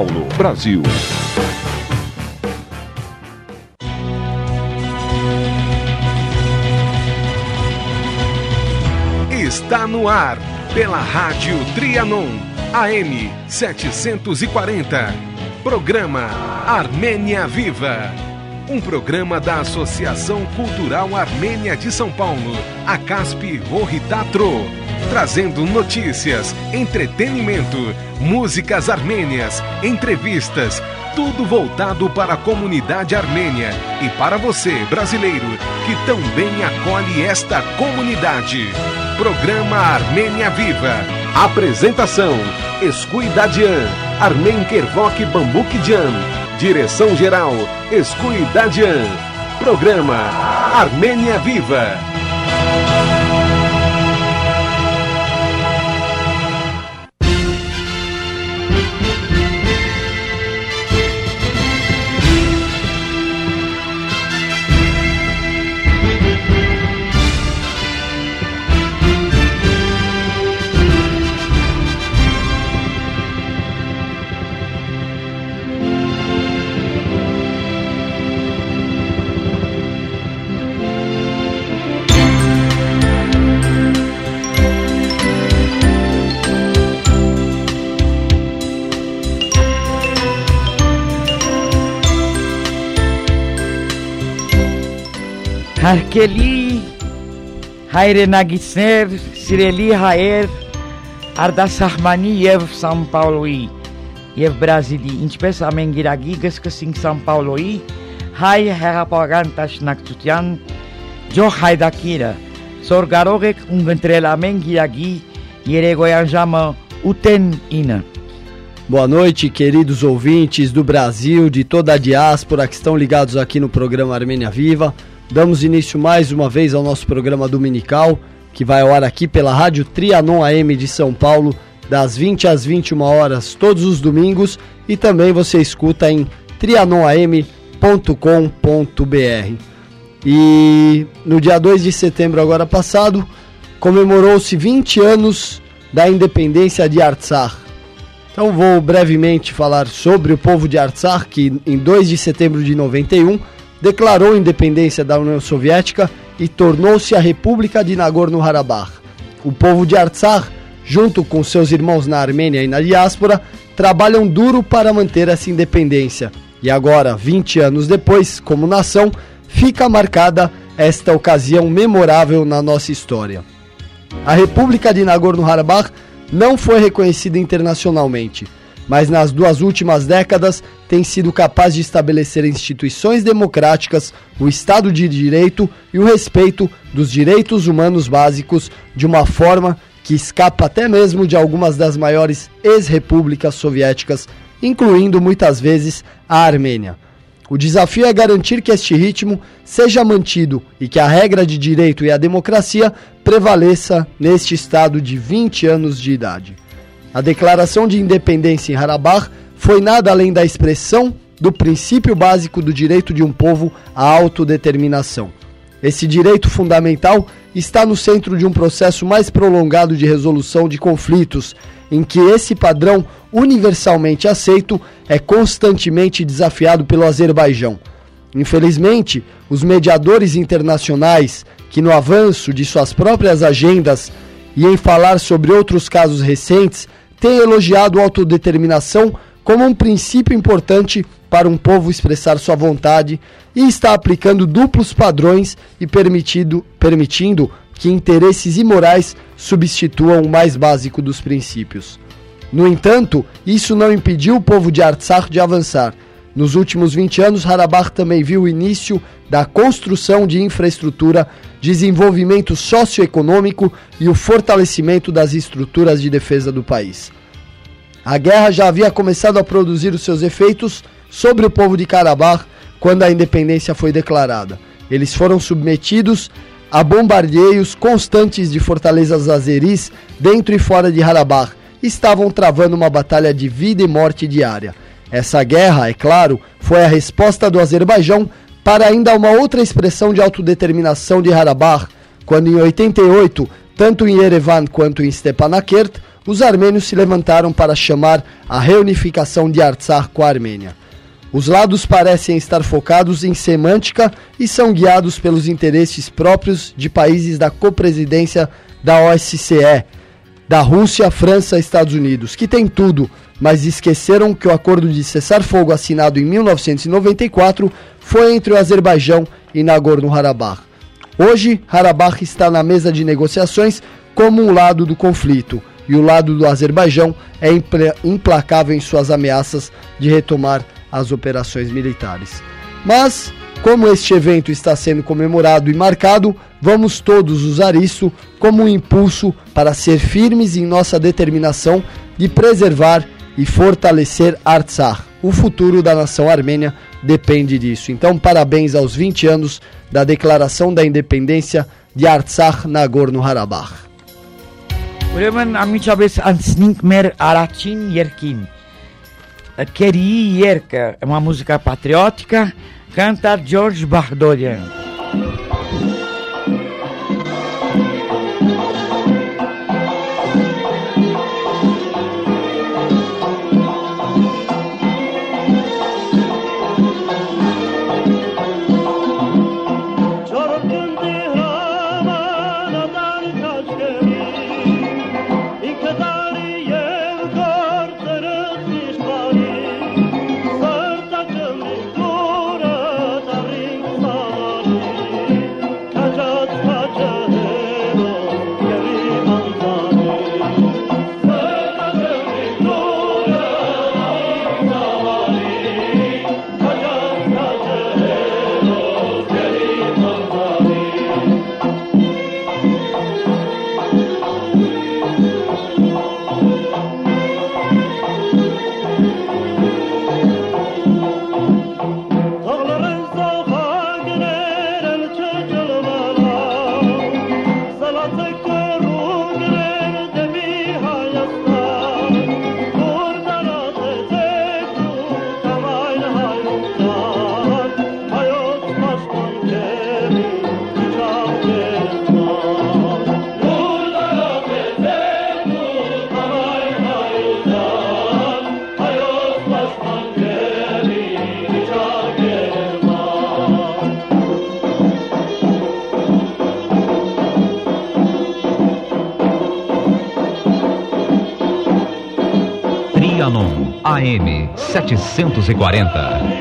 Paulo, Brasil. Está no ar, pela Rádio Trianon, AM 740. Programa Armênia Viva. Um programa da Associação Cultural Armênia de São Paulo, a CASP Rohitatro, trazendo notícias, entretenimento, músicas armênias, entrevistas, tudo voltado para a comunidade armênia e para você, brasileiro, que também acolhe esta comunidade. Programa Armênia Viva. Apresentação: Escuidadian, Armen Kervok Bambukdian. Direção-geral: Escuidadian. Programa Armênia Viva. Հարկելի հայրենագիտներ, սիրելի հայեր, արտասահմանի և Սան Պաուլոյի և Բրազիլի, ինչպես ամեն գիրագի գսկսինք Սան Պաուլոյի հայ հեղափոխական դաշնակցության Ջո Հայդակիրը, որ կարող եք ունգընտրել ամեն գիրագի երեկոյան ժամը 8:09. Boa noite, queridos ouvintes do Brasil, de toda a diáspora que estão ligados aqui no programa Armênia Viva. Damos início mais uma vez ao nosso programa dominical, que vai ao ar aqui pela Rádio Trianon AM de São Paulo, das 20 às 21 horas, todos os domingos, e também você escuta em trianonam.com.br. E no dia 2 de setembro agora passado, comemorou-se 20 anos da independência de Artsakh. Então vou brevemente falar sobre o povo de Artsakh, que em 2 de setembro de 91 declarou a independência da União Soviética e tornou-se a República de Nagorno-Karabakh. O povo de Artsakh, junto com seus irmãos na Armênia e na diáspora, trabalham duro para manter essa independência. E agora, 20 anos depois, como nação, fica marcada esta ocasião memorável na nossa história. A República de Nagorno-Karabakh não foi reconhecida internacionalmente, mas nas 2 últimas décadas tem sido capaz de estabelecer instituições democráticas, o Estado de Direito e o respeito dos direitos humanos básicos de uma forma que escapa até mesmo de algumas das maiores ex-repúblicas soviéticas, incluindo muitas vezes a Armênia. O desafio é garantir que este ritmo seja mantido e que a regra de direito e a democracia prevaleça neste estado de 20 anos de idade. A declaração de independência em Karabakh foi nada além da expressão do princípio básico do direito de um povo à autodeterminação. Esse direito fundamental está no centro de um processo mais prolongado de resolução de conflitos, em que esse padrão universalmente aceito é constantemente desafiado pelo Azerbaijão. Infelizmente, os mediadores internacionais, que no avanço de suas próprias agendas e em falar sobre outros casos recentes, têm elogiado a autodeterminação como um princípio importante para um povo expressar sua vontade e está aplicando duplos padrões e permitindo que interesses imorais substituam o mais básico dos princípios. No entanto, isso não impediu o povo de Artsakh de avançar. Nos últimos 20 anos, Karabakh também viu o início da construção de infraestrutura, desenvolvimento socioeconômico e o fortalecimento das estruturas de defesa do país. A guerra já havia começado a produzir os seus efeitos sobre o povo de Karabakh quando a independência foi declarada. Eles foram submetidos a bombardeios constantes de fortalezas azeris dentro e fora de Karabakh e estavam travando uma batalha de vida e morte diária. Essa guerra, é claro, foi a resposta do Azerbaijão para ainda uma outra expressão de autodeterminação de Karabakh, quando em 88, tanto em Yerevan quanto em Stepanakert, os armênios se levantaram para chamar a reunificação de Artsakh com a Armênia. Os lados parecem estar focados em semântica e são guiados pelos interesses próprios de países da copresidência da OSCE, da Rússia, França e Estados Unidos, que tem tudo, mas esqueceram que o acordo de cessar-fogo assinado em 1994 foi entre o Azerbaijão e Nagorno-Karabakh. Hoje, Karabakh está na mesa de negociações como um lado do conflito, e o lado do Azerbaijão é implacável em suas ameaças de retomar as operações militares. Mas, como este evento está sendo comemorado e marcado, vamos todos usar isso como um impulso para ser firmes em nossa determinação de preservar e fortalecer Artsakh. O futuro da nação armênia depende disso. Então, parabéns aos 20 anos da declaração da independência de Artsakh Nagorno-Karabakh. Ուրեմն ամիջապես անցնենք մեր առաջին երգին. Քերի երգը, uma música patriótica, canta George Bardolian. AM 740.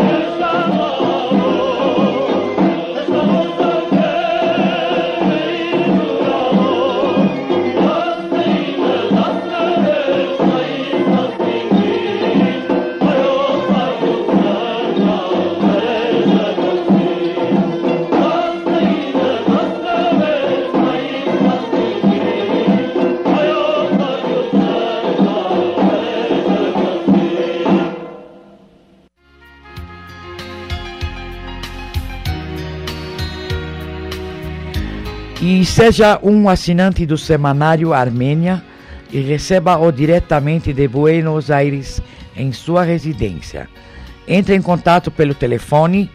E seja um assinante do semanário Armênia e receba-o diretamente de Buenos Aires em sua residência. Entre em contato pelo telefone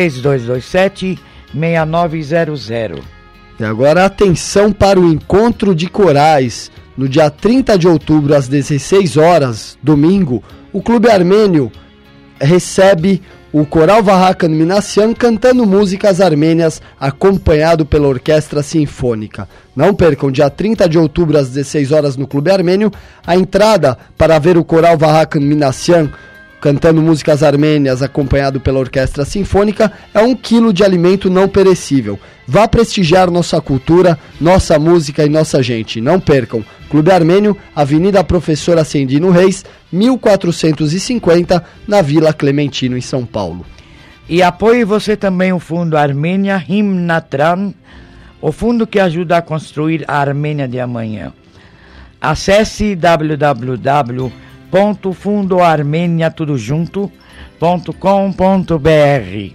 3227-6900. E agora atenção para o encontro de corais. No dia 30 de outubro, às 16 horas, domingo, o Clube Armênio recebe o Coral Vahakan Minassian cantando músicas armênias, acompanhado pela Orquestra Sinfônica. Não percam, dia 30 de outubro, às 16 horas, no Clube Armênio, a entrada para ver o Coral Vahakan Minassian cantando músicas armênias, acompanhado pela Orquestra Sinfônica, é 1 quilo de alimento não perecível. Vá prestigiar nossa cultura, nossa música e nossa gente. Não percam. Clube Armênio, Avenida Professor Ascendino Reis, 1450, na Vila Clementino, em São Paulo. E apoie você também o Fundo Armênia Himnatran, o fundo que ajuda a construir a Armênia de amanhã. Acesse www.fundoarmenia.com.br.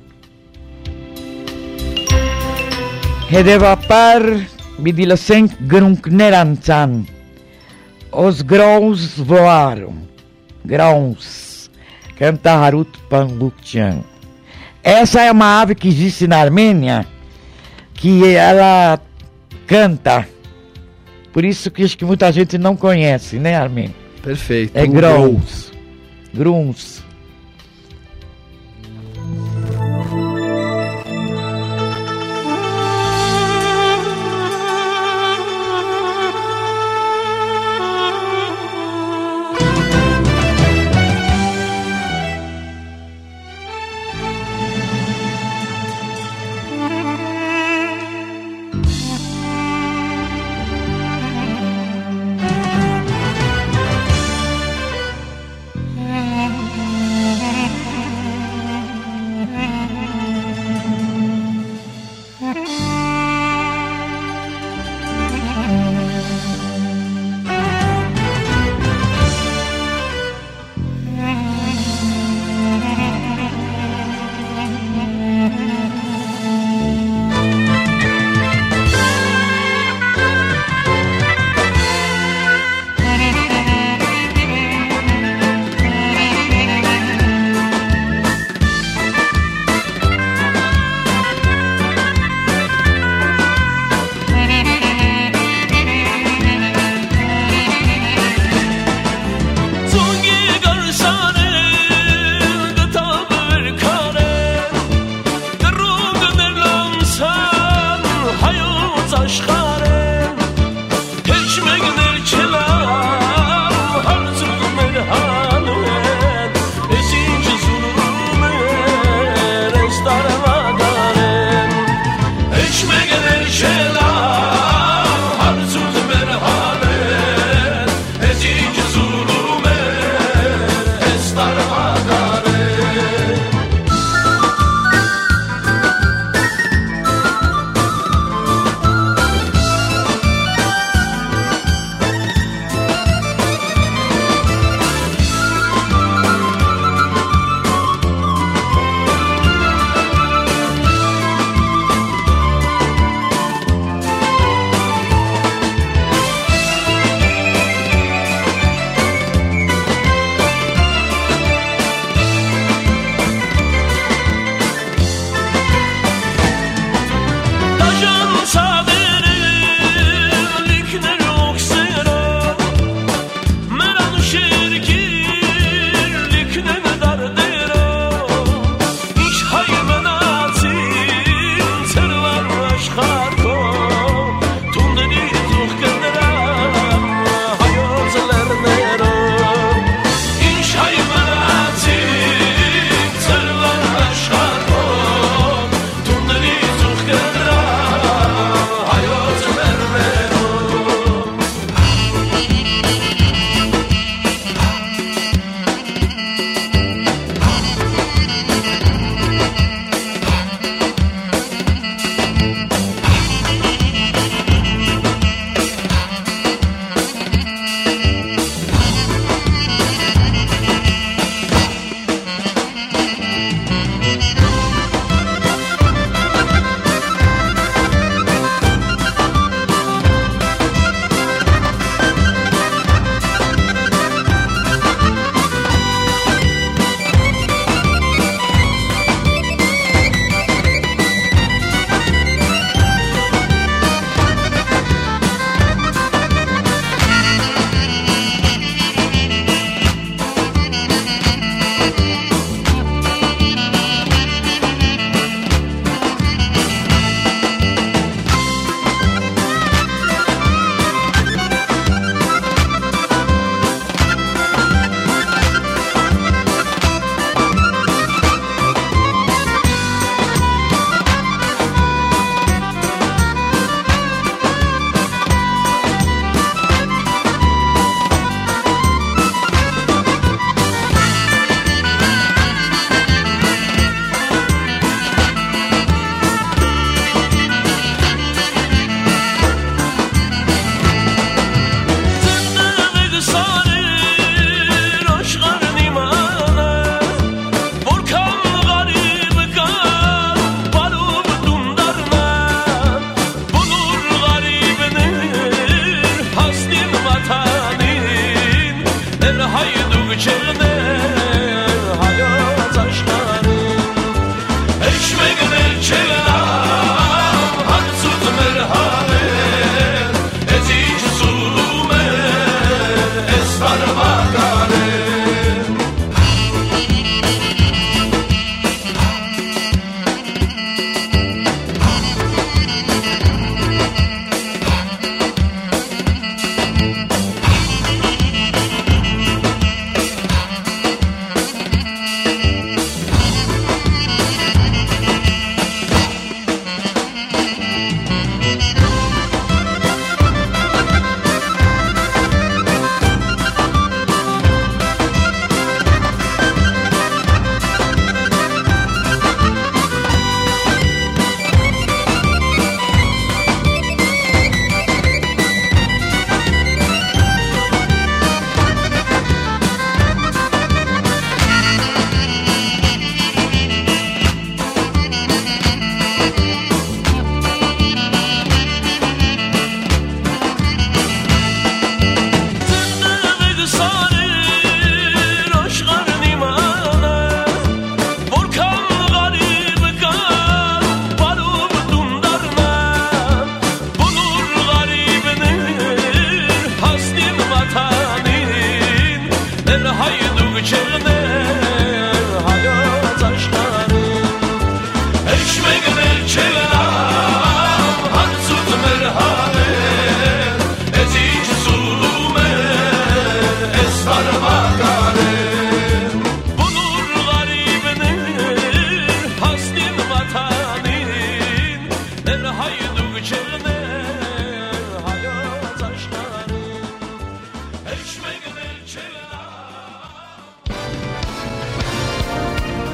Hedevapar Bidilasenk Grunkneranzan. Os grãos voaram. Grãos. Canta Harut Pambukchan. Essa é uma ave que existe na Armênia, que ela canta Por isso que acho que muita gente não conhece, né, Armênio? Perfeito. É grãos. Grãos.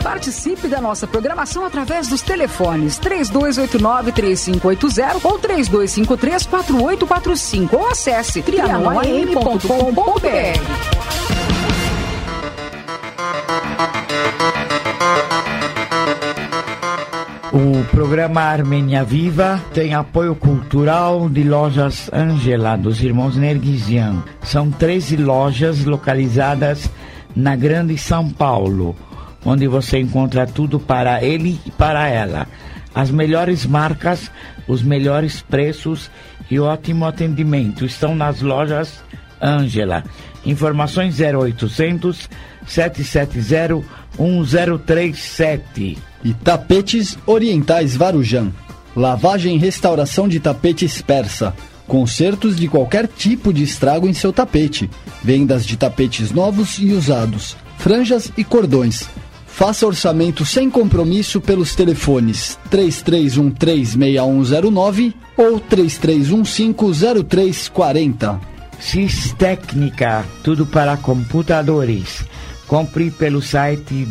Participe da nossa programação através dos telefones 3289-3580 ou 3253-4845 ou acesse trianoam.com.br. O programa Armênia Viva tem apoio cultural de Lojas Ângela, dos irmãos Nerguisian. São 13 lojas localizadas na Grande São Paulo, onde você encontra tudo para ele e para ela. As melhores marcas, os melhores preços e ótimo atendimento estão nas lojas Ângela. Informações 0800 770 1037. E Tapetes Orientais Varujão. Lavagem e restauração de tapetes persa. Consertos de qualquer tipo de estrago em seu tapete. Vendas de tapetes novos e usados. Franjas e cordões. Faça orçamento sem compromisso pelos telefones 33136109 ou 33150340. Cistécnica, tudo para computadores. Compre pelo site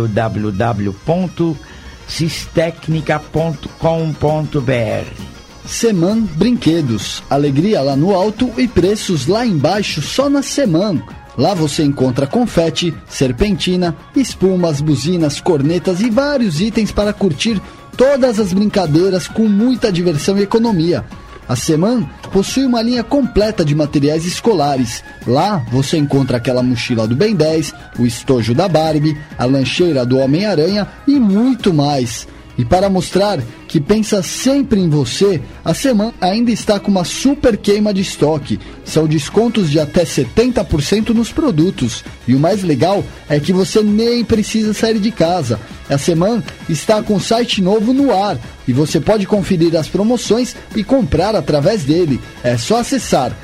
www.cistecnica.com.br. Seman Brinquedos. Alegria lá no alto e preços lá embaixo só na Seman. Lá você encontra confete, serpentina, espumas, buzinas, cornetas e vários itens para curtir todas as brincadeiras com muita diversão e economia. A Seman possui uma linha completa de materiais escolares. Lá você encontra aquela mochila do Ben 10, o estojo da Barbie, a lancheira do Homem-Aranha e muito mais. E para mostrar que pensa sempre em você, a Seman ainda está com uma super queima de estoque. São descontos de até 70% nos produtos. E o mais legal é que você nem precisa sair de casa. A Seman está com um site novo no ar e você pode conferir as promoções e comprar através dele. É só acessar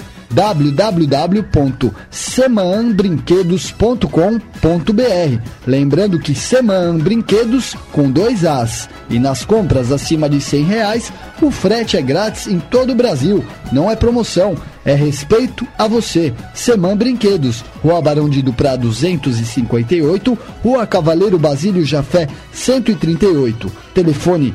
www.semanbrinquedos.com.br. Lembrando que Seman Brinquedos com 2 As. E nas compras acima de R$100, o frete é grátis em todo o Brasil. Não é promoção, é respeito a você. Seman Brinquedos, Rua Barão de Duprá 258, Rua Cavaleiro Basílio Jafé 138. Telefone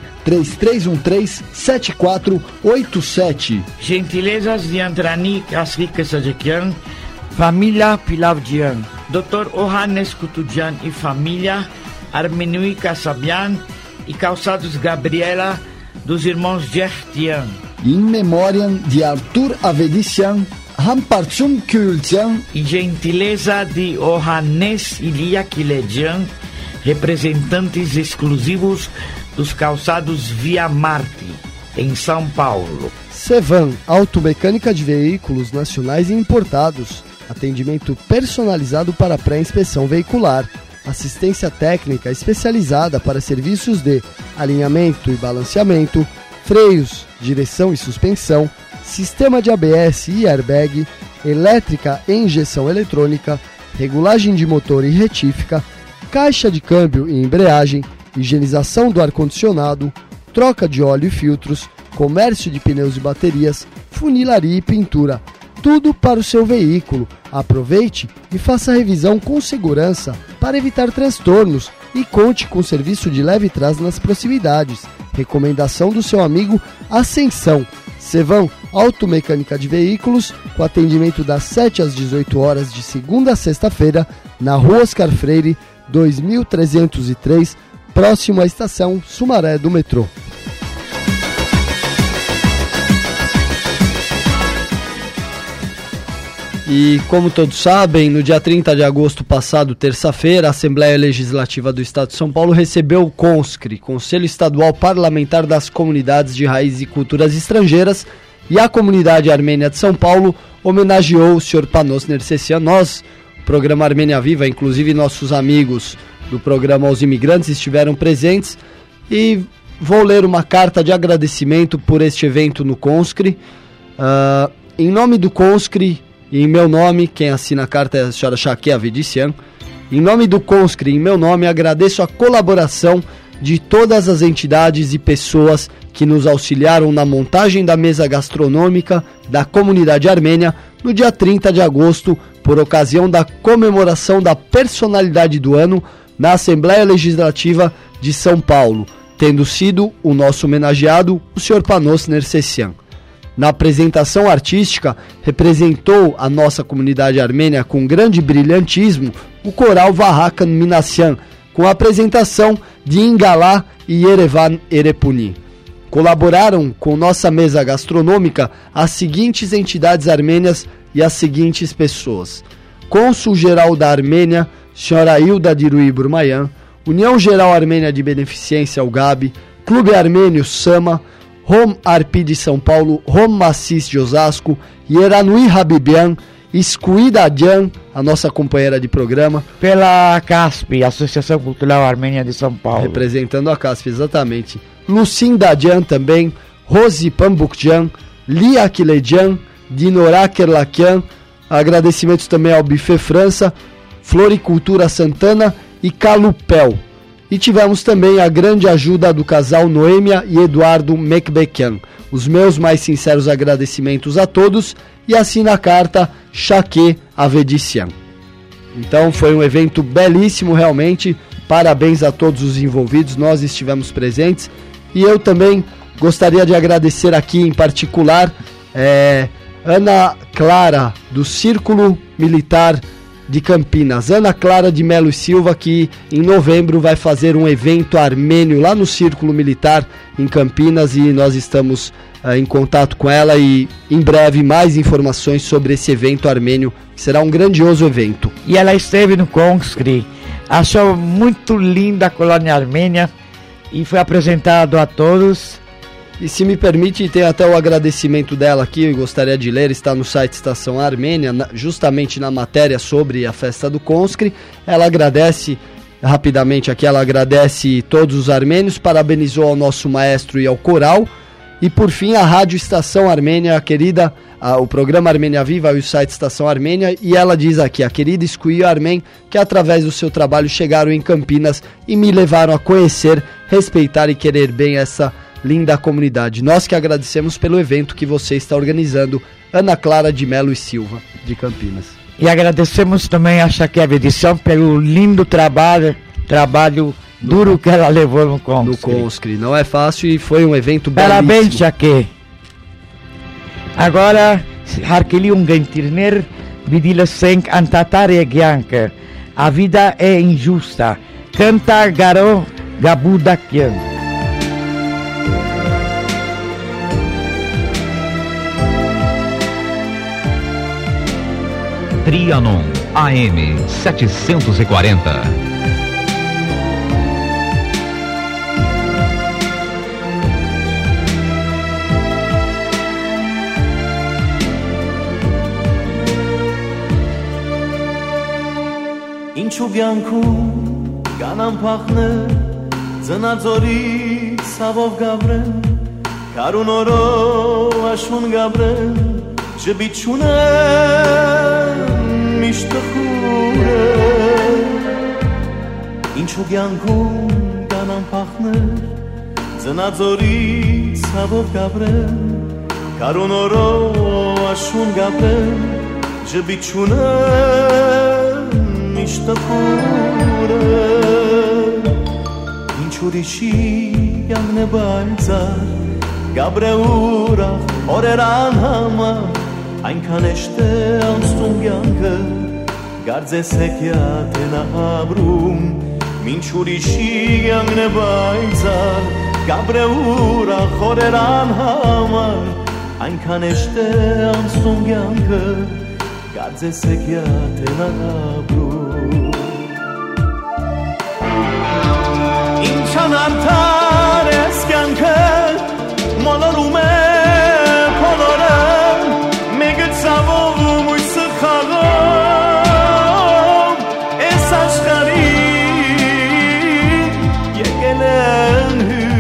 3313-7487. Gentilezas de Antranik, Asrik Sajekian, família Pilavdian, Dr. Ohanes Kutudian e família, Armenui Kassabian e Calçados Gabriela, dos irmãos Gertian. In memoriam de Arthur Avedician, Rampartsum Kultian e gentileza de Ohanes Ilia Kiledian, representantes exclusivos dos calçados Via Marte, em São Paulo. Sevan, automecânica de veículos nacionais e importados. Atendimento personalizado para pré-inspeção veicular. Assistência técnica especializada para serviços de alinhamento e balanceamento, freios, direção e suspensão, sistema de ABS e airbag, elétrica e injeção eletrônica, regulagem de motor e retífica, caixa de câmbio e embreagem, higienização do ar-condicionado, troca de óleo e filtros, comércio de pneus e baterias, funilaria e pintura. Tudo para o seu veículo. Aproveite e faça a revisão com segurança para evitar transtornos e conte com serviço de leve trás nas proximidades. Recomendação do seu amigo Ascensão. Sevan Automecânica de Veículos, com atendimento das 7 às 18 horas de segunda a sexta-feira, na Rua Oscar Freire, 2303, próximo à estação Sumaré do metrô. E como todos sabem, no dia 30 de agosto passado, terça-feira, a Assembleia Legislativa do Estado de São Paulo recebeu o CONSCRE, Conselho Estadual Parlamentar das Comunidades de Raízes e Culturas Estrangeiras, e a comunidade armênia de São Paulo homenageou o Sr. Panos Nersessian. Nós, programa Armênia Viva, inclusive nossos amigos do programa Aos Imigrantes estiveram presentes, e vou ler uma carta de agradecimento por este evento no CONSCRE. Em nome do CONSCRE, e em meu nome, quem assina a carta é a senhora Shaque Avedician. Em nome do CONSCRE, em meu nome, agradeço a colaboração de todas as entidades e pessoas que nos auxiliaram na montagem da mesa gastronômica da comunidade armênia no dia 30 de agosto, por ocasião da comemoração da personalidade do ano, na Assembleia Legislativa de São Paulo, tendo sido o nosso homenageado o Sr. Panos Nersessian. Na apresentação artística, representou a nossa comunidade armênia com grande brilhantismo o coral Vahakan Minassian, com a apresentação de Ingalá e Yerevan Erepuni. Colaboraram com nossa mesa gastronômica as seguintes entidades armênias e as seguintes pessoas: Cônsul-Geral da Armênia, Sra. Hilda Dirui Burmayan, União Geral Armênia de Beneficência, UGAB, Clube Armênio Sama, Rom Arpi de São Paulo, Rom Massis de Osasco, Yeranui Habibian, Iscuida Adjan, a nossa companheira de programa. Pela CASP, Associação Cultural Armênia de São Paulo. Representando a CASP, exatamente. Lucinda Adjan também, Rose Pambukjan, Lia Kiledjan, Dinorá Kerlakian. Agradecimentos também ao Buffet França, Floricultura Santana e Calupel. E tivemos também a grande ajuda do casal Noêmia e Eduardo Mekbekian. Os meus mais sinceros agradecimentos a todos e assina a carta Chaque Avedician. Então foi um evento belíssimo realmente, parabéns a todos os envolvidos, nós estivemos presentes e eu também gostaria de agradecer aqui em particular Ana Clara do Círculo Militar de Campinas, Ana Clara de Melo e Silva, que em novembro vai fazer um evento armênio lá no Círculo Militar em Campinas, e nós estamos em contato com ela e em breve mais informações sobre esse evento armênio, que será um grandioso evento. E ela esteve no Conskri, achou muito linda a colônia armênia e foi apresentado a todos. E se me permite, tem até o agradecimento dela aqui, eu gostaria de ler, está no site Estação Armênia, justamente na matéria sobre a festa do Conskri. Ela agradece, rapidamente aqui, ela agradece todos os armênios, parabenizou ao nosso maestro e ao coral. E por fim, a Rádio Estação Armênia, a querida, o programa Armênia Viva e o site Estação Armênia. E ela diz aqui, a querida Escuio Armém, que através do seu trabalho chegaram em Campinas e me levaram a conhecer, respeitar e querer bem essa linda comunidade. Nós que agradecemos pelo evento que você está organizando, Ana Clara de Melo e Silva, de Campinas. E agradecemos também a Chaque Edição pelo lindo trabalho duro que ela levou no Conskri. Não é fácil e foi um evento Parabéns, belíssimo. Chaque. Agora, Harkeli Ungentirner, Vidila Senk Antatare Gyanka. A vida é injusta. Canta Garo Gabudakian. Trianon AM 740. Ինչու բյանքում կանան փախներ ծնածորի սավով գաբրեն կարունորով աշուն գաբրեն ջբիչունեն միշտ խուրը Ինչու բյանքում կանան փախներ ծնածորի սավով գաբրեն կարունորով աշուն գաբրեն ջբիչունեն Միշտախուրը Ինչ ուրիշի յանն է բայցար Գաբրե ուրախ օրերան համար Այնքան էշտ է անցնում յանքը Գարձես հեքյատ է նա ապրում Ինչ ուրիշի յանն է բայցար Գաբրե ուրախ օրերան համար Այնքան էշտ է անցնում յանքը Գարձես հեքյատ է նա ապրում Ինչան արդար ես կյանքը մոլորում է փոլորը մեկը ծավով ու մույսը խաղում ես աշխարհին եկել են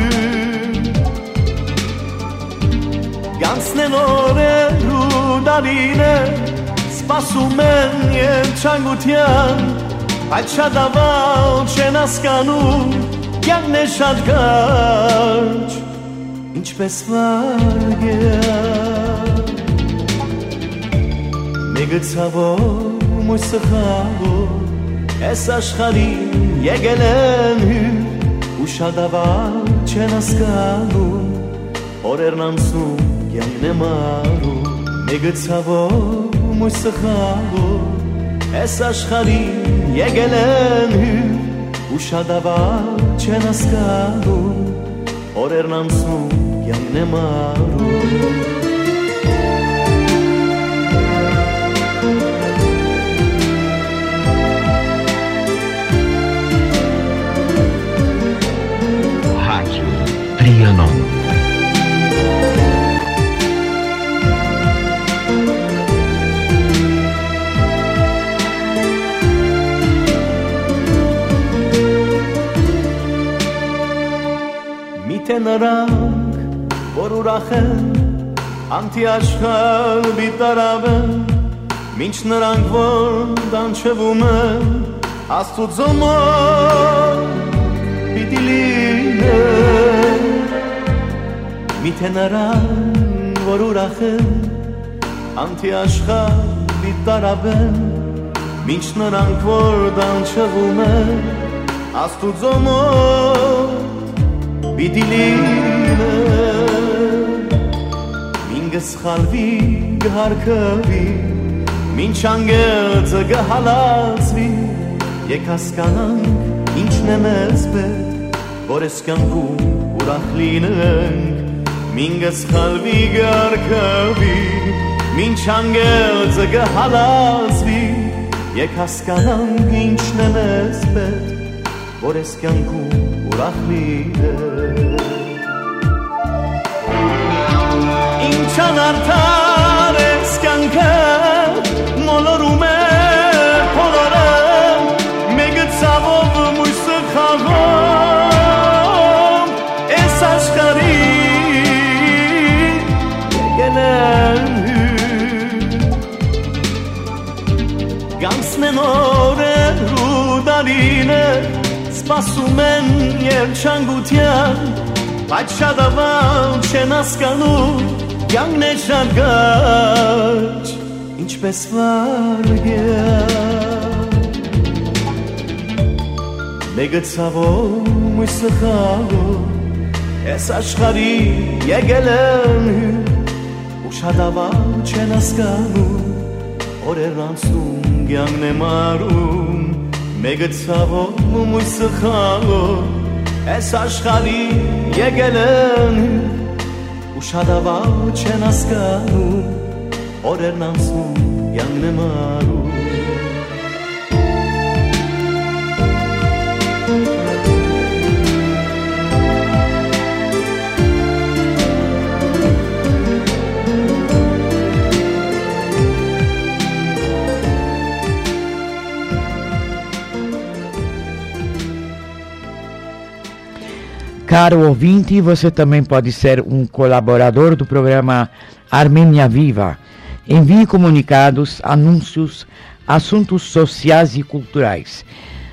Գանցնեն օրեր ու դարիներ Սպասում են երջանկության Այդ շատ ավալ չեն հասկանում Կյանքն է շատ կարճ Ինչպես վարգյան Մեկը ցավով մույսը խաղով es ashcharim yegelenu ushadavar chenaskanu orer namsu yanemaru megatsavo musachavo es ashcharim yegelenu ushadavar chenaskanu orer namsu yanemaru Trianon. Mitenarang vorurachen antiashkal bitaraven minch narang vor dan chevumen astut zomor bidiline mitenarang vorurachen antiashkal bitaraven minch narang vor dan chevumen astut zomor bidiline minges khalvi gharkavi min changel ze gehalazvi yekaskanan inch nemesbet boreskangu urachlinen minges khalvi gharkavi min changel ze gehalazvi yekaskanan inch nemesbet boreskangu urachlinen Chanartar eskanka molorume polare megatsavov musakhavom esashkari gelen ganz menore rudaline spasumen yerchangutian pachadavam chenaskanu Young nation gach inch besvarge megatsavo musakhago es ashkhari yegelen ushadava chenaskanu oreransum young nemarum megatsavo musakhago es ashkhari yegelen Ushadavar chenaskanu orer namsu yangnemaru Caro ouvinte, você também pode ser um colaborador do programa Armênia Viva. Envie comunicados, anúncios, assuntos sociais e culturais.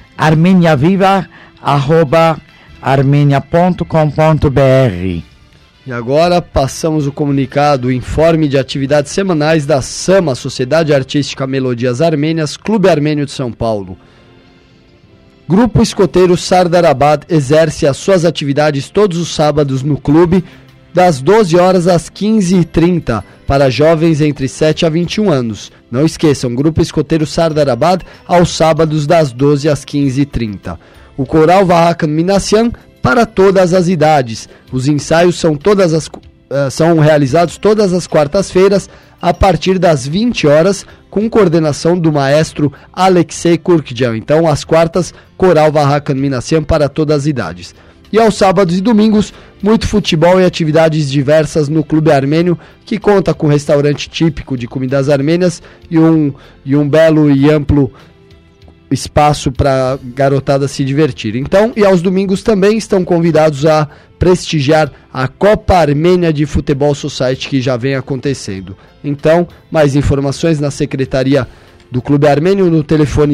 armeniaviva@armenia.com.br. E agora passamos o comunicado Informe de Atividades Semanais da SAMA, Sociedade Artística Melodias Armênias, Clube Armênio de São Paulo. Grupo Escoteiro Sardarabad exerce as suas atividades todos os sábados no clube, das 12 horas às 15h30, para jovens entre 7 a 21 anos. Não esqueçam, Grupo Escoteiro Sardarabad, aos sábados das 12 às 15h30. O Coral Vahakan Minassian, para todas as idades. Os ensaios são realizados todas as quartas-feiras, a partir das 20 horas, com coordenação do maestro Alexei Kurkjan. Então, às quartas, Coral Vahakan Minassian para todas as idades. E aos sábados e domingos, muito futebol e atividades diversas no Clube Armênio, que conta com restaurante típico de comidas armênias e um belo e amplo espaço para garotada se divertir. Então, e aos domingos também estão convidados a prestigiar a Copa Armênia de Futebol Society, que já vem acontecendo. Então, mais informações na Secretaria do Clube Armênio no telefone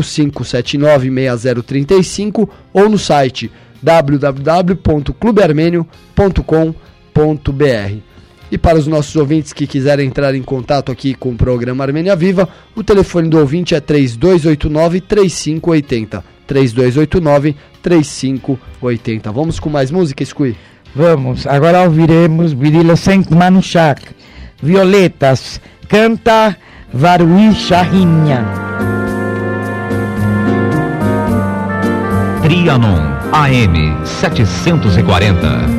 5579-6035 ou no site www.clubearmenio.com.br. E para os nossos ouvintes que quiserem entrar em contato aqui com o programa Armênia Viva, o telefone do ouvinte é 3289-3580. 3289-3580. Vamos com mais música, Scui? Vamos, agora ouviremos Birila Saint-Manushak, Violetas, canta Varui Shahinyan. Trianon AM 740.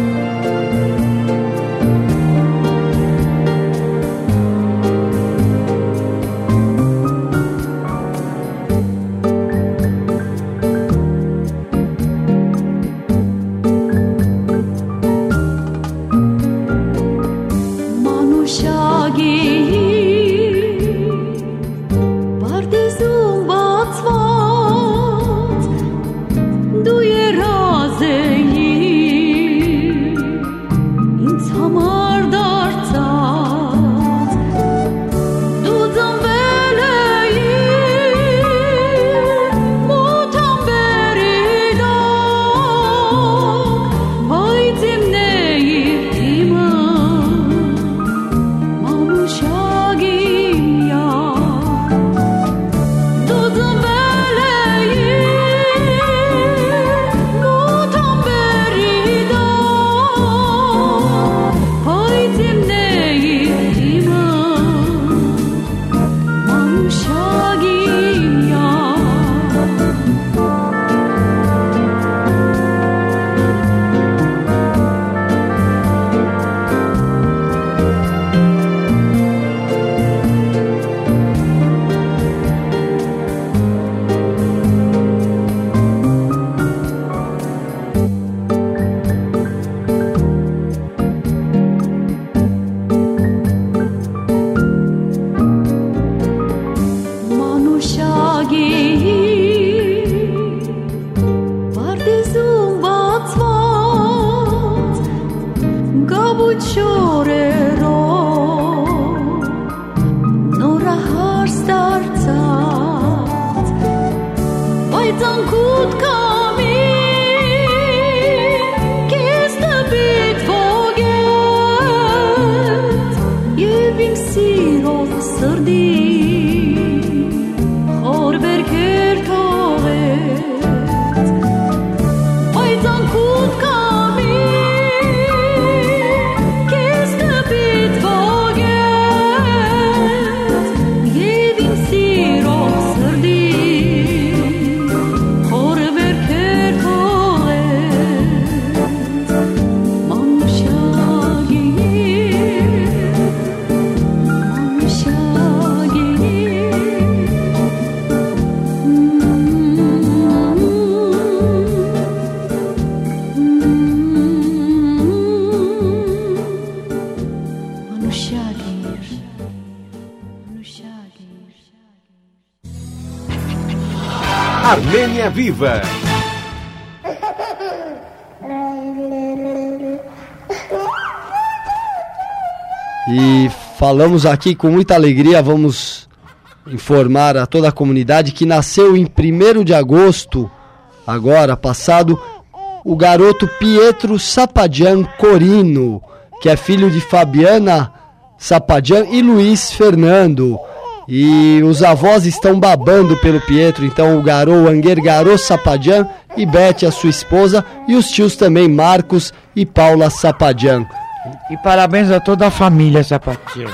Armênia Viva. E falamos aqui com muita alegria, vamos informar a toda a comunidade que nasceu em 1º de agosto, agora passado, o garoto Pietro Sapadian Corino, que é filho de Fabiana Sapadian e Luiz Fernando. E os avós estão babando pelo Pietro, então o Garou Anguer Garou Sapadian e Bete, a sua esposa, e os tios também, Marcos e Paula Sapadian. E parabéns a toda a família Sapadian.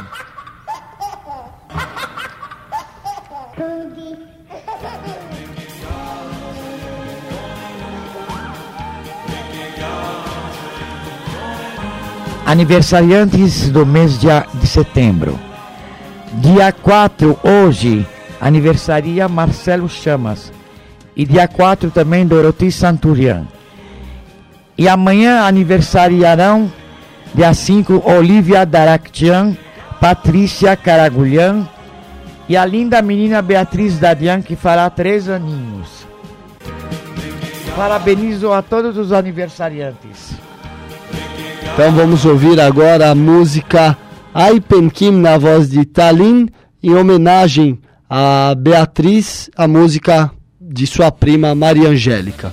Aniversariantes do mês de setembro. Dia 4, hoje, aniversaria Marcelo Chamas. E dia 4 também Dorothy Santurian. E amanhã aniversariarão, dia 5, Olivia Daraktian, Patrícia Caragulhan e a linda menina Beatriz Dadian, que fará 3 aninhos. Parabenizo a todos os aniversariantes. Então vamos ouvir agora a música Ai Penkim na voz de Tallinn, em homenagem a Beatriz, a música de sua prima Maria Angélica.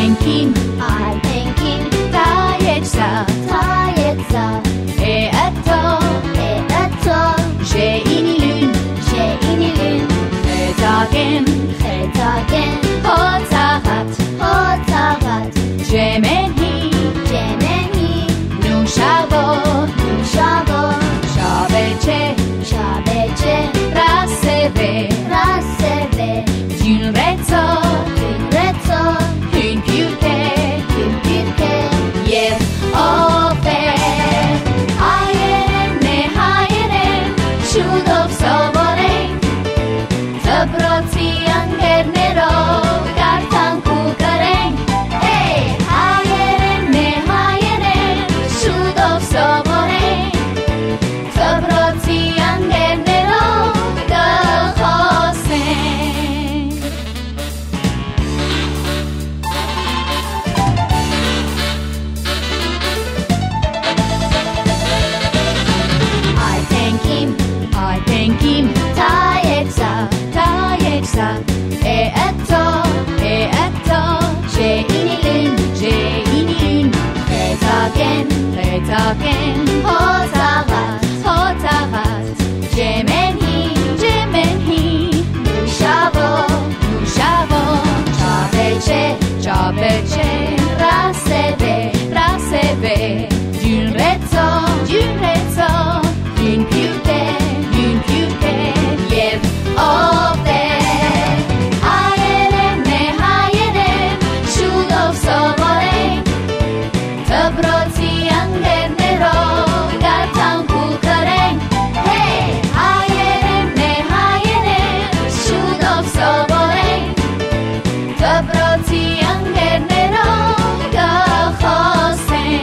thinking 다 예사 에아토 제인일은 해타겐 호타핫 제멘히 누샤보 샤베체 라세베 d'une rezzo une piuche yeah open 하얘네 슛 없어버린 더브로지 않겠네로 갈탕 구가랭 에이 하얘네 슛 없어버린 더브로지 않겠네로 I thank him 다 예사 에아토 제인일은 해타겐 호타핫 제멘히 누샤보 샤베체 라세베 d'une rezzo une piuche yeah open 하얘네 슛 없어버린 더브로지 않겠네로 갈탕 구가랭 hey 하얘네 슛 없어버린 더브로지 않겠네로 가호생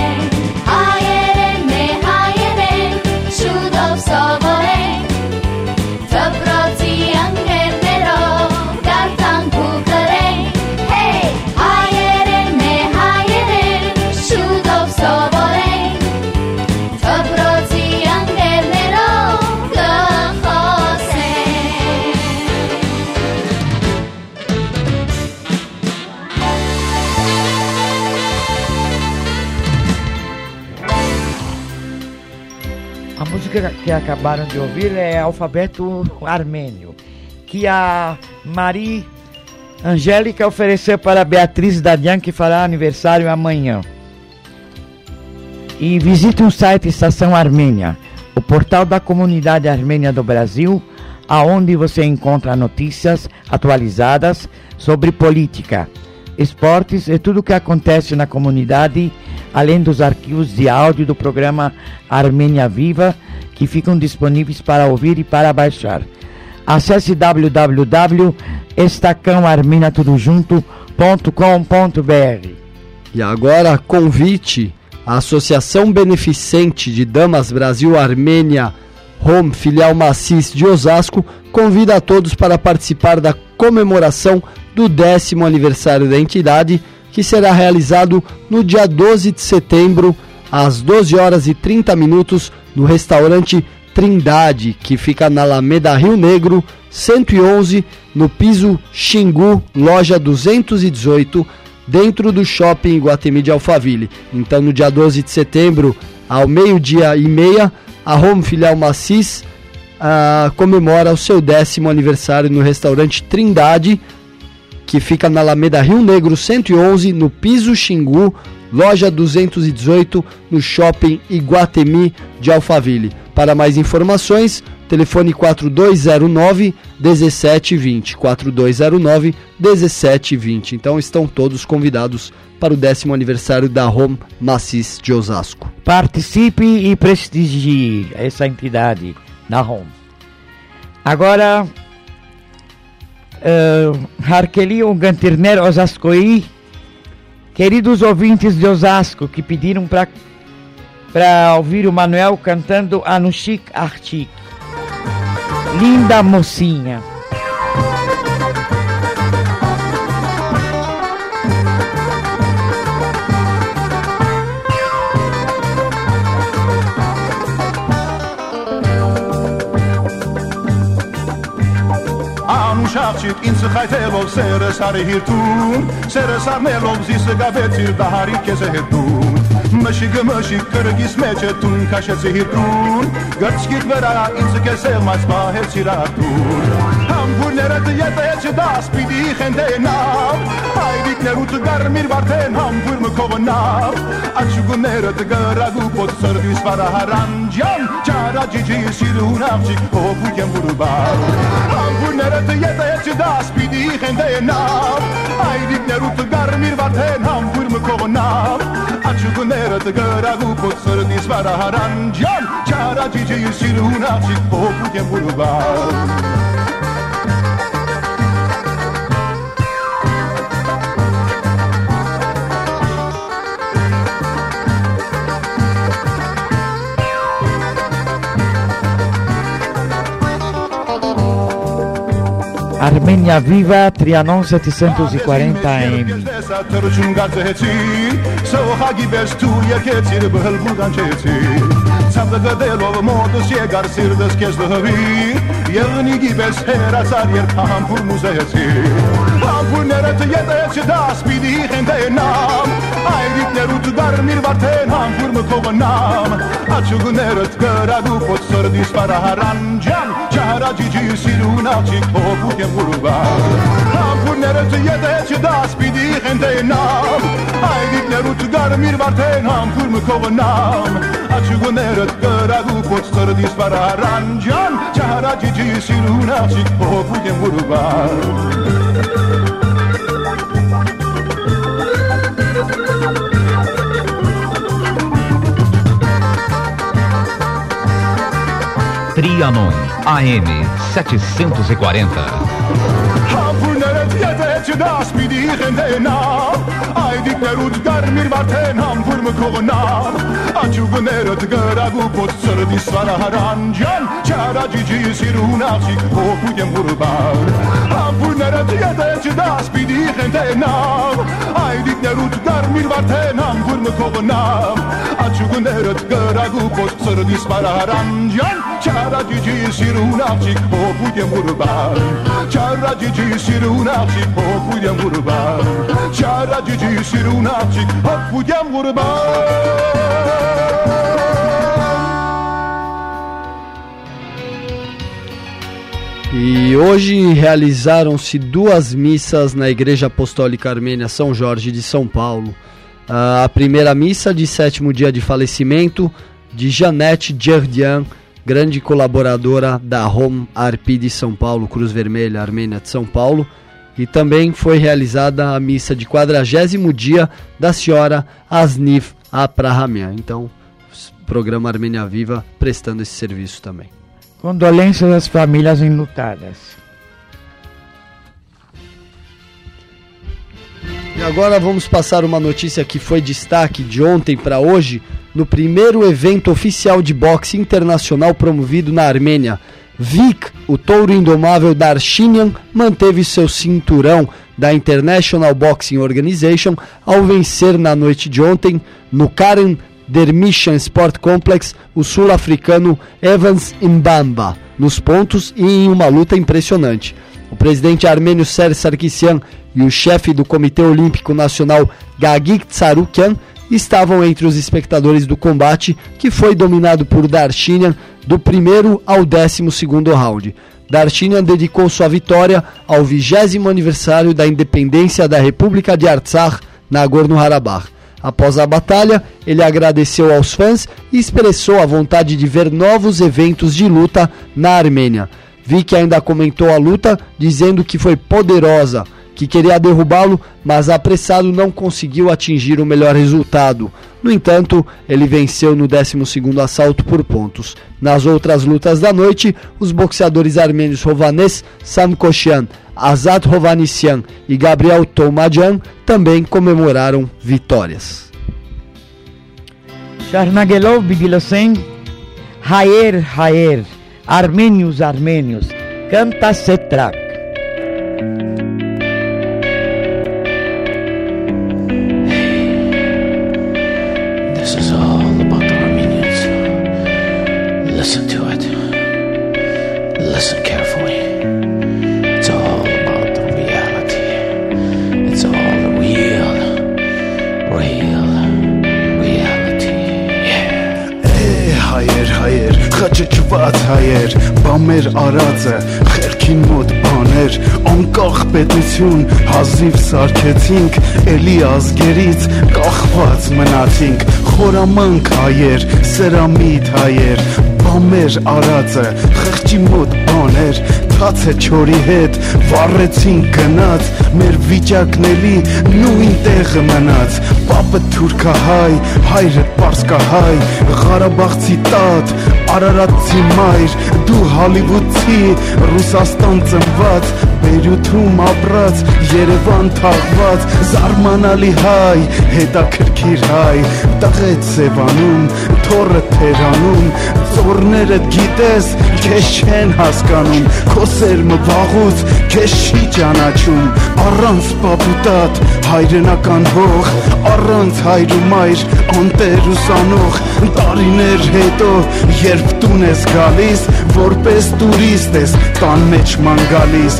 하얘네 슛 없어버린 더브로지 않겠네로 갈탕 구가랭 hey 하얘네 슛 없어버린 더브로지 않겠네로 가호생 A música que acabaram de ouvir é Alfabeto Armênio, que a Maria Angélica ofereceu para a Beatriz Dadian, que fará aniversário amanhã. E visite o site Estação Armênia, o portal da comunidade armênia do Brasil, aonde você encontra notícias atualizadas sobre política, esportes e tudo o que acontece na comunidade, além dos arquivos de áudio do programa Armênia Viva, que ficam disponíveis para ouvir e para baixar. Acesse www.estacãoarmeniatudojunto.com.br. E agora, convite à Associação Beneficente de Damas Brasil Armênia Home, filial Macis de Osasco, convida a todos para participar da comemoração do 10º aniversário da entidade, que será realizado no dia 12 de setembro, às 12h30, no restaurante Trindade, que fica na Alameda Rio Negro, 111, no piso Xingu, loja 218, dentro do shopping Iguatemi de Alphaville. Então, no dia 12 de setembro, ao 12h30, a Home Filial Macis comemora o seu 10º aniversário no restaurante Trindade, que fica na Alameda Rio Negro 111, no piso Xingu, loja 218, no shopping Iguatemi de Alphaville. Para mais informações, telefone 4209-1720, 4209-1720. Então estão todos convidados para o 10º aniversário da Home Macis de Osasco. Participe e prestigie essa entidade da Home. Agora, Harkeli Gantirner Osascoí, queridos ouvintes de Osasco que pediram para ouvir o Manuel cantando Anushik Artik, linda mocinha. աղջիկ ինձ խայթելով սերս արի հիրտուն Սերս արնելով զիսը գավեցիր դահարի կեզ է հետուն Մշիկ կրգիս մեջ է տուն կաշեցի հիրտուն Գրծկիտ վրա ինձ կեսել մայց պահեցիր արտուն Համբուրները դյետեչ դաս պիտի խենտենավ Հայրիկներուտ գարմիր վարդեն համբուր մկողնավ Աչուգուները դգրագու պոտ սրդիս վարահարանջան Ճարաջիջի սիրուն աղջիկ հոպուկ եմ վուրուբար Համբուրները դյետեչ դաս պիտի խենտենավ Հայրիկներուտ գարմիր վարդեն համբուր մկողնավ Աչուգուները դգրագու պոտ սրդիս վարահարանջան Ճարաջիջի սիրուն աղջիկ հոպուկ եմ վուրուբար Armenia Viva, Trianon 740 AM. Այրիկներուտ գարմիր վարդեն համբուր մկողնամ Աչուգներըտ գրագու պոտ սրդիս վարահարանջան Ճահարաջիջի սիրուն աղջիկ հոպուկ եմ վուրուբար Համբուրներըտ ետեչ դաս պիտի խենտենամ Այրիկներուտ գարմիր վարդեն համբուր մկողնամ Աչուգներըտ գրագու պոտ սրդիս վարահարանջան Ճահարաջիջի սիրուն աղջիկ հոպուկ եմ վուրուբար Trianon AM 740. Համբուրներըտ ետեչ դաս պիտի խենտենամ Այրիկներուտ գարմիր վարդեն համբուր մկողնամ Աչուգներըտ գրագու պոտ սրդիս վարահարանջան Ճարաջիջի սիրուն աղջիկ հոպուկ եմ վուրուբար Համբուրներըտ ետեչ դաս պիտի խենտենամ Այրիկներուտ գարմիր վարդեն համբուր մկողնամ Աչուգներըտ գրագու պոտ սրդիս վարահարանջան Ճարաջիջի սիրուն աղջիկ հոպուկ եմ վուրուբար Ճարաջիջի սիրուն աղջիկ հոպուկ եմ վուրուբար Ճարաջիջի սիրուն աղջիկ հոպուկ եմ վուրուբար E hoje realizaram-se 2 missas na Igreja Apostólica Armênia São Jorge de São Paulo. A primeira missa de 7º dia de falecimento de Janete Djerdian, grande colaboradora da Home Arpi de São Paulo, Cruz Vermelha Armênia de São Paulo. E também foi realizada a missa de 40º dia da senhora Asnif Aprahamian. Então, programa Armênia Viva prestando esse serviço também. Condolências às famílias enlutadas. E agora vamos passar uma notícia que foi destaque de ontem para hoje no primeiro evento oficial de boxe internacional promovido na Armênia. Vic, o touro indomável Darshinian, manteve seu cinturão da International Boxing Organization ao vencer na noite de ontem no Karen Dermishan Sport Complex o sul-africano Evans Mbamba nos pontos e em uma luta impressionante. O presidente armênio Serge Sarkisian e o chefe do Comitê Olímpico Nacional Gagik Tsarukyan estavam entre os espectadores do combate, que foi dominado por Darshinian do 1º ao 12º round. Darshinian dedicou sua vitória ao 20º aniversário da independência da República de Artsakh, Nagorno-Karabakh. Após a batalha, ele agradeceu aos fãs e expressou a vontade de ver novos eventos de luta na Armênia. Vic ainda comentou a luta, dizendo que foi poderosa, que queria derrubá-lo, mas apressado não conseguiu atingir o melhor resultado. No entanto, ele venceu no 12º assalto por pontos. Nas outras lutas da noite, os boxeadores armênios Hovannes Samkosyan, Azat Hovannisyan e Gabriel Tomadjan também comemoraram vitórias. Sharnagelov Bidilosen, Haer, Haer, Armênios, Armênios, canta Setrak. This is all about the Armenians. Listen to it. Listen carefully. It's all խճճված հայեր, բամեր արածը, խելքին մոտ բաներ, անկախ պետություն, հազիվ սարքեցինք, էլի ազգերից կախված մնացինք, խորամանկ հայեր, սրամիտ հայեր, բամեր արածը, խղճի մոտ բաներ, թաց է չորի հետ, վառեցինք գնաց, մեր վիճակնելի նույն տեղը մնաց, պապը թուրքահայ, հայրը պարսկահայ, Ղարաբաղցի տատ, Արարատցի մայր, դու Հոլիվուդցի, Ռուսաստան ծնված, Բեյրութում ապրած, Երևան թաղված, զարմանալի հայ, հետաքրքիր հայ, տղետ Սևանում, թոռը Թերանում, ծորներդ գիտես, քեզ չեն հասկանում, քո սերմը վաղուց քեզ չի ճանաչում, առանց պապուտատ, հայրենական հող, առանց հայր ու մայր, անտեր ուսանող, տարիներ հետո, երբ տուն ես գալիս, որպես տուրիստ ես, տան մեջ ման գալիս,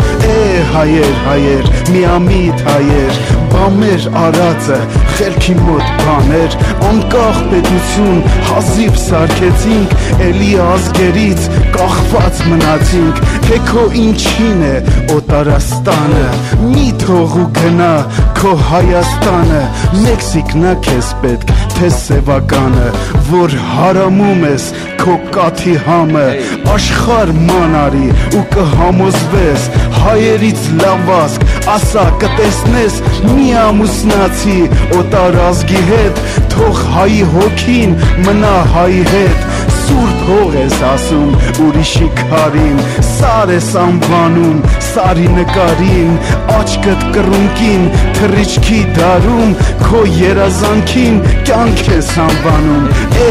հայեր, միամիտ հայեր, բամեր արածը, խելքի մոտ բաներ, անկախ պետություն, հազիվ սարքեցինք, էլի ազգերից կախված մնացինք, քո ինչին է օտարաստանը, մի թող ու գնա քո Հայաստանը, Մեքսիկնա քեզ պետք, թե սևականը, որ հարամում ես քո կաթի համը, աշխարհ մանարի ու կհամոզվես, հայերից լավազգ, ասա կտեսնես, մի ամուսնացի օտար ազգի հետ, թող հայի հոգին մնա հայի հետ, սուրբ հող ես ասում ուրիշի քարին, սար ես անվանում սարի նկարին, աչքդ կռունկին, թռիչքի դարում, քո երազանքին կյանք ես անվանում,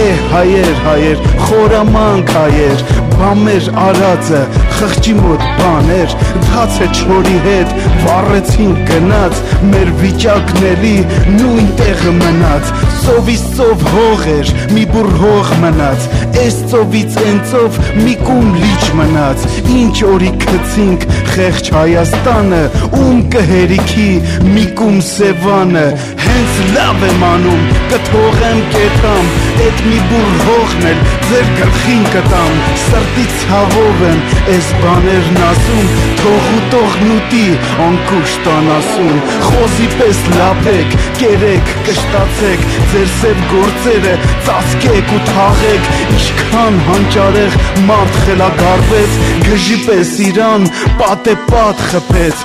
հայեր, խորամանկ հայեր, բամեր արածը, խղճի մոտ բաներ, թաց է չորի հետ, վառեցինք գնաց, մեր վիճակնելի նույն տեղը մնաց, ծովից ծով հող էր, մի բուռ հող մնաց, այս ծովից են ծով մի կում լիճ մնաց, ինչ օրի քցինք խեղճ Հայաստանը, ում կհերիքի մի կում Սևանը, հենց լավ եմ անում, կթողեմ կետամ, էդ մի բուռ հողն էլ ձեր գլխին կտամ, սրտից ցավով եմ այս բաներն ասում, թող ու տողնուտի անկուշտ անասում, խոզի պես լափեք, կերեք, կշտացեք, ձեր սև գործերը ծածկեք ու թաղեք, ինչքան հանճարեղ մարդ խելագարվեց, գժի պես իրան պատեպատ խփեց,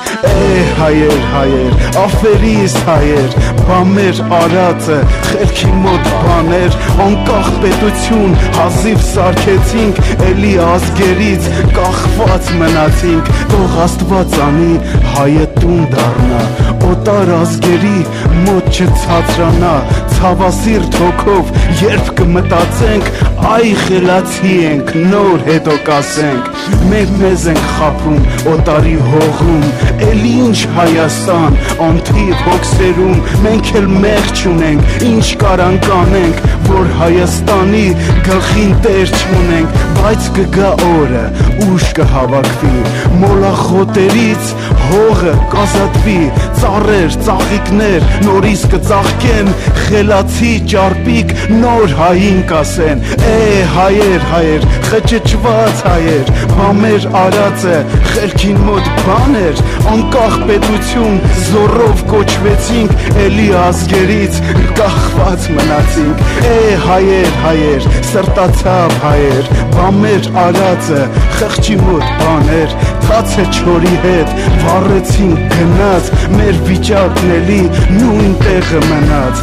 հայեր, աֆերիս հայեր, բամեր արածը, խելքի մոտ բաներ, անկախ պետություն, հազիվ սարքեցինք, էլի ազգերից կախված մնացինք, թող Աստված անի հայը տուն դառնա, օտար ազգերի մոտ չցածրանա, ցավասիրտ հոգով երբ կմտածենք, այ խելացի ենք, նոր հետո կասենք, մենք մեզ ենք խաբում օտարի հողում, էլի ինչ Հայաստան, անթիվ հոգսերում, մենք էլ մեղ չունենք, ինչ կարանք անենք, որ Հայաստանի գլխին տեր չունենք, բայց կգա օրը, ուժ կհավաքվի, մոլախոտերից հողը կազատվի, ծառեր, ծաղիկներ, նորից կծաղկեն, խելացի ճարպիկ, նոր հային կասեն, հայեր, խճճված հայեր, բամեր արածը, խելքին մոտ բաներ, անկախ պետություն, զորով կոչվեցինք, էլի ազգերից կախված մնացինք, հայեր, սրտացավ հայեր, բամեր արածը, խղճի մոտ բաներ, թաց է չորի հետ, վառեցինք գնաց, մեր վիճակնելի նույն տեղը մնաց,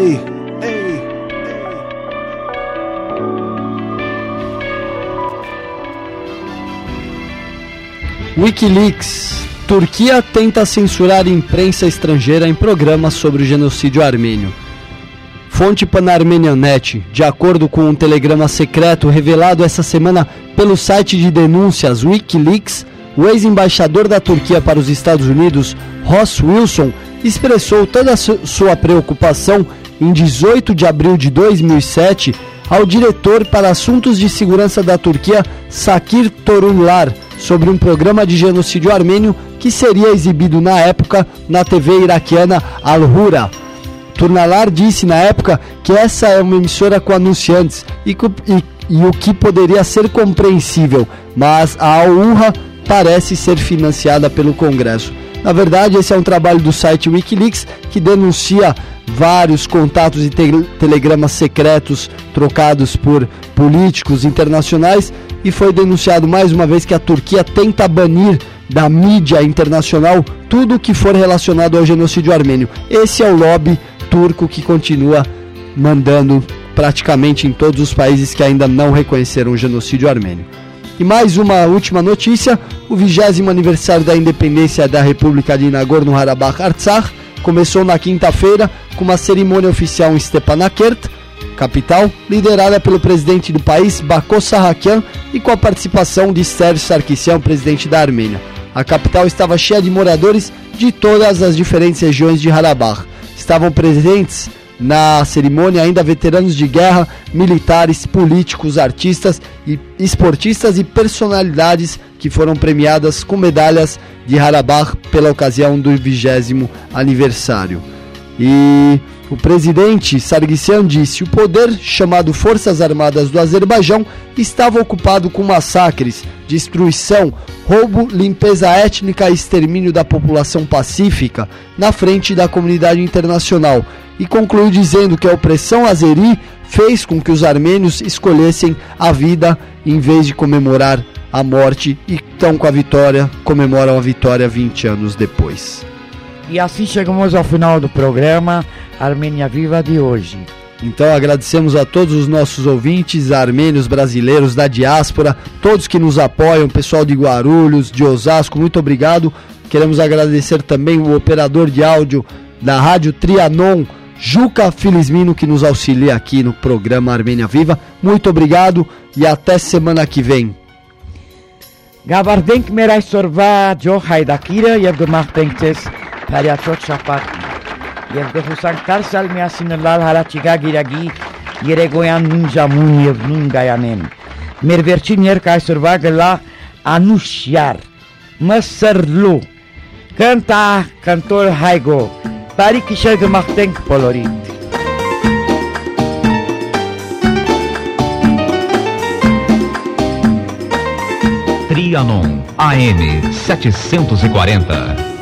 Wikileaks. Turquia tenta censurar imprensa estrangeira em programas sobre o genocídio armênio. Fonte Pan-Armenian.net. De acordo com um telegrama secreto revelado essa semana pelo site de denúncias Wikileaks, o ex-embaixador da Turquia para os Estados Unidos, Ross Wilson, expressou toda a sua preocupação em 18 de abril de 2007 ao diretor para assuntos de segurança da Turquia, Sakir Torunlar, sobre um programa de genocídio armênio que seria exibido na época na TV iraquiana Al-Hura. Torunlar disse na época que essa é uma emissora com anunciantes e e o que poderia ser compreensível, mas a UNRWA parece ser financiada pelo Congresso. Na verdade, esse é um trabalho do site Wikileaks que denuncia vários contatos e telegramas secretos trocados por políticos internacionais, e foi denunciado mais uma vez que a Turquia tenta banir da mídia internacional tudo o que for relacionado ao genocídio armênio. Esse é o lobby turco que continua mandando praticamente em todos os países que ainda não reconheceram o genocídio armênio. E mais uma última notícia: o 20º aniversário da independência da República de Nagorno-Karabakh começou na quinta-feira com uma cerimônia oficial em Stepanakert, capital, liderada pelo presidente do país, Bako Sarhakian, e com a participação de Sérgio Sarkisyan, presidente da Armênia. A capital estava cheia de moradores de todas as diferentes regiões de Karabakh. Estavam presentes na cerimônia ainda veteranos de guerra, militares, políticos, artistas, e esportistas e personalidades que foram premiadas com medalhas de Karabakh pela ocasião do 20º aniversário. E o presidente Sarkisyan disse: o poder, chamado Forças Armadas do Azerbaijão, estava ocupado com massacres, destruição, roubo, limpeza étnica e extermínio da população pacífica na frente da comunidade internacional, e concluiu dizendo que a opressão azeri fez com que os armênios escolhessem a vida em vez de comemorar a morte, e então com a vitória comemoram a vitória 20 anos depois. E assim chegamos ao final do programa Armênia Viva de hoje. Então agradecemos a todos os nossos ouvintes, armênios, brasileiros, da diáspora, todos que nos apoiam, pessoal de Guarulhos, de Osasco, muito obrigado. Queremos agradecer também o operador de áudio da Rádio Trianon, Juca Filismino, que nos auxilia aqui no programa Armênia Viva. Muito obrigado e até semana que vem. Գավարդենք մեր այսօրվա Ջո Հայդակիրը եւ գմախտենք ձեզ Փարիացոտ շապատին եւ գխուսանք դարսալ միասին լալ հարաճիգա գիրագի երեգոյան նույն ժամուն եւ նույն գայանեն մեր վերջին երգը այսօրվա գլա Անուշյար Մսրլու կանտա կանտոր Հայգո բարի գիշեր գմախտենք բոլորին Trianon AM 740.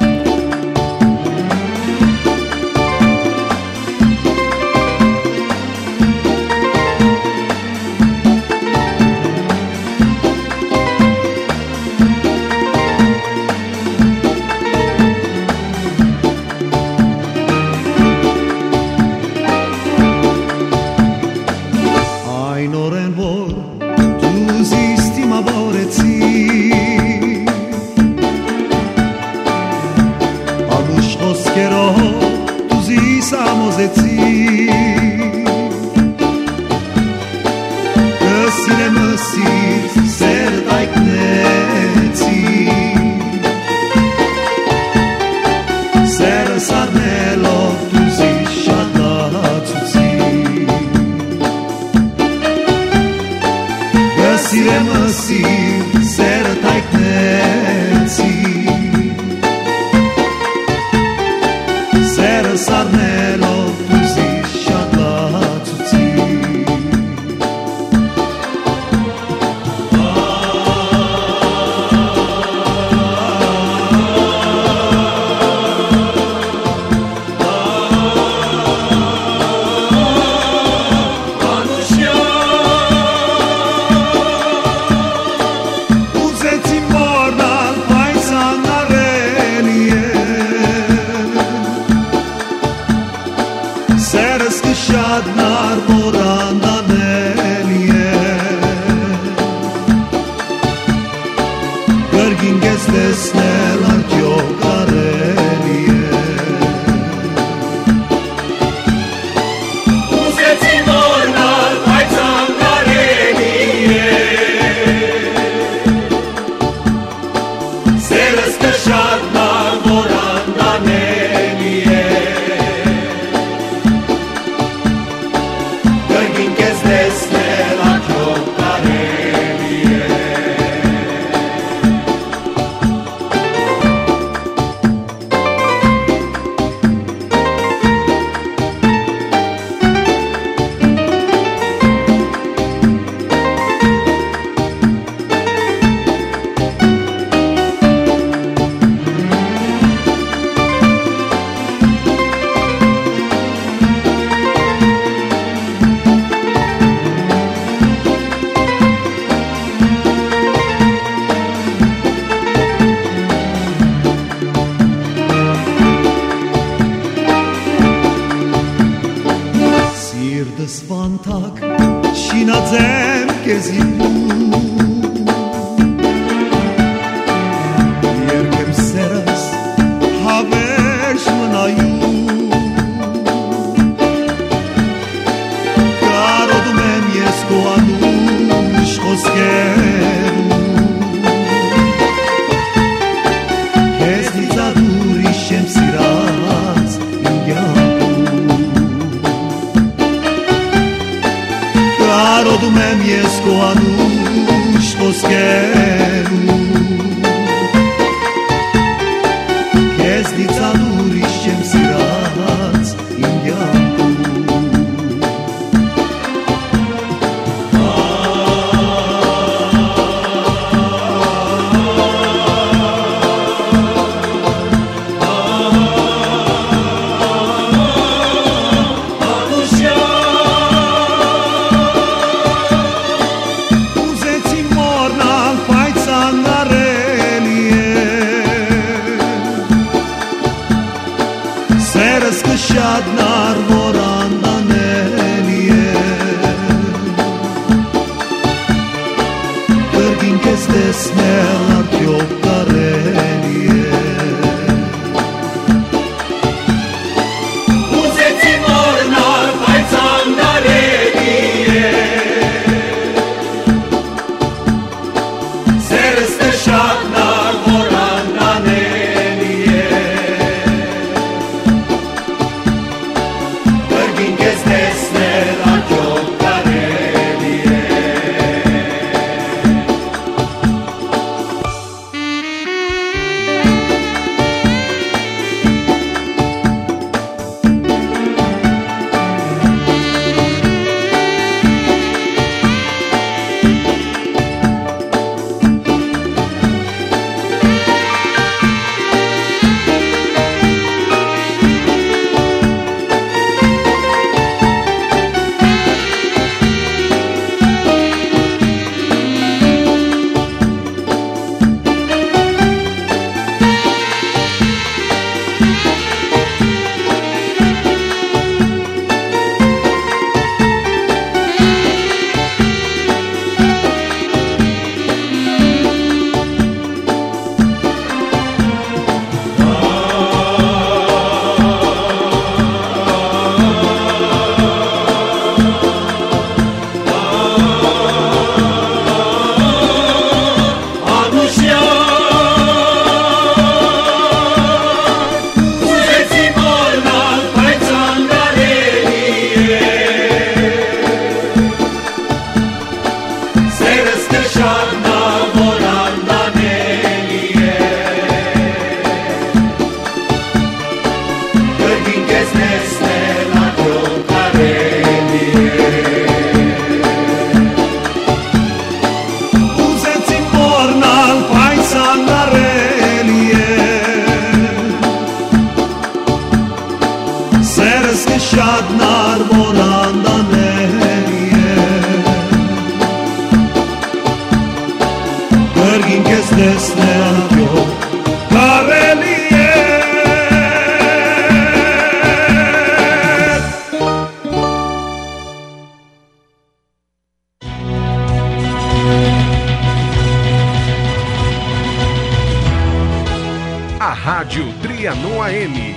Rádio Trianon AM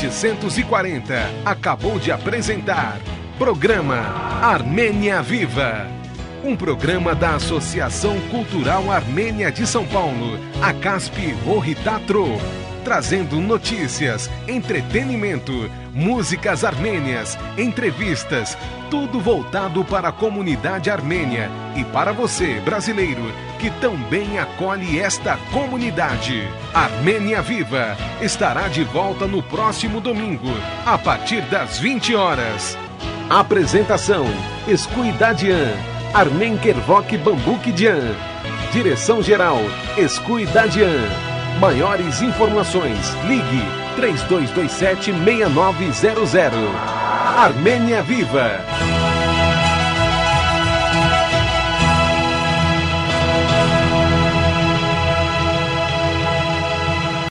740 acabou de apresentar programa Armênia Viva, um programa da Associação Cultural Armênia de São Paulo, a CASP Rohitatro, trazendo notícias, entretenimento, músicas armênias, entrevistas, tudo voltado para a comunidade armênia e para você, brasileiro, que também acolhe esta comunidade. Armênia Viva estará de volta no próximo domingo, a partir das 20 horas. Apresentação: Escuidadian, Armen Kervok Bambukidian. Direção-geral: Escuidadian. Maiores informações, ligue 3227-6900. Armênia Viva!